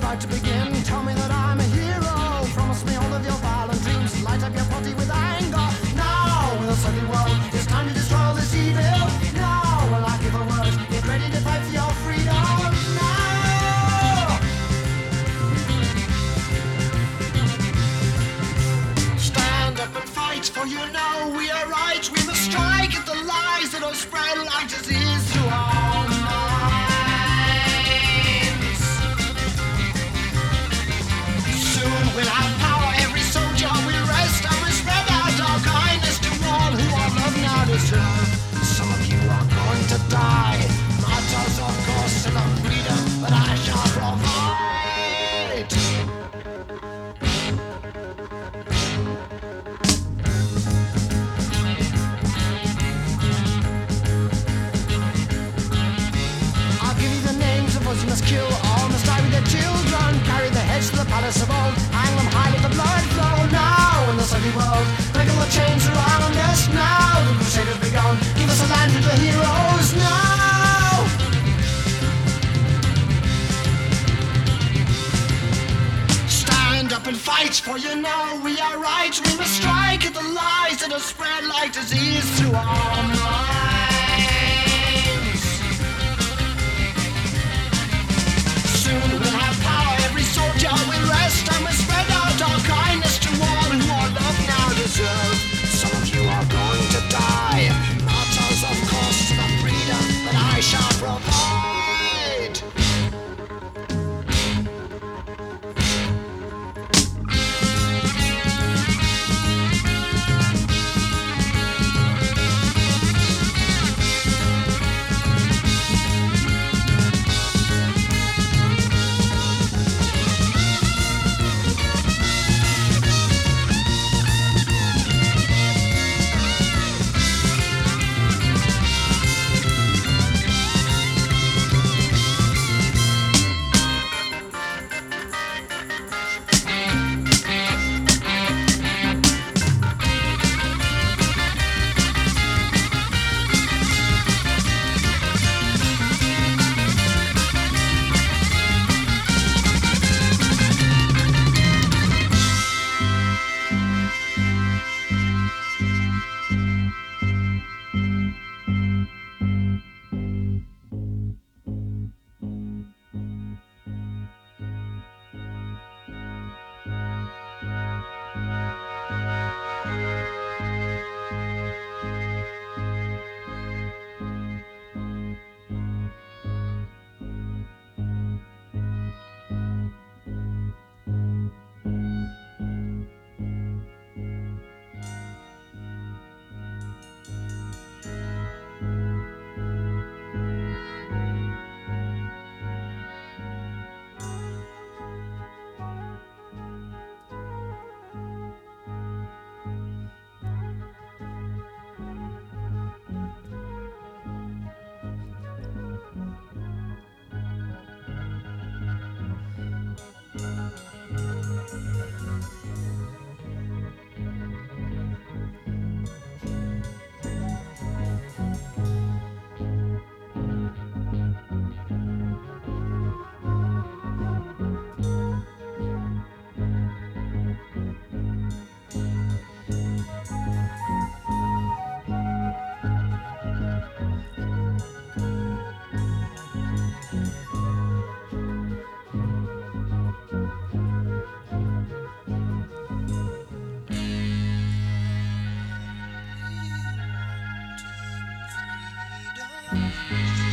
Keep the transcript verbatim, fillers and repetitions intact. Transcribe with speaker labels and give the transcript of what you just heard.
Speaker 1: like to begin? Tell me that I'm a hero. Promise me all of your violent dreams. Light up your body with anger. Now, in the sunny world, it's time to destroy all this evil. Now, when I give a word, get ready to fight for your freedom. Now! Stand up and fight, for you know we are right. We must strike at the lies that are spread like disease through our minds. Soon we'll have power, every soldier will rest, and we spread out our kindness to all who our love now deserve. Some of you are going to die, martyrs of course to the freedom that I shall provide. You must kill all, must die with their children. Carry their heads to the palace of old, hang them high, let the blood flow. Now in the sunny world, break all the chains around us. Now the crusade has begun, give us a land with the heroes now. Stand up and fight, for you know we are right. We must strike at the lies that are spread like disease through our minds. Soon we'll have power, every soldier will rest, and we'll spread out our kindness to all who our love now deserve. Some of you are going to die, martyrs of course to the freedom that I shall provide.
Speaker 2: Freedom.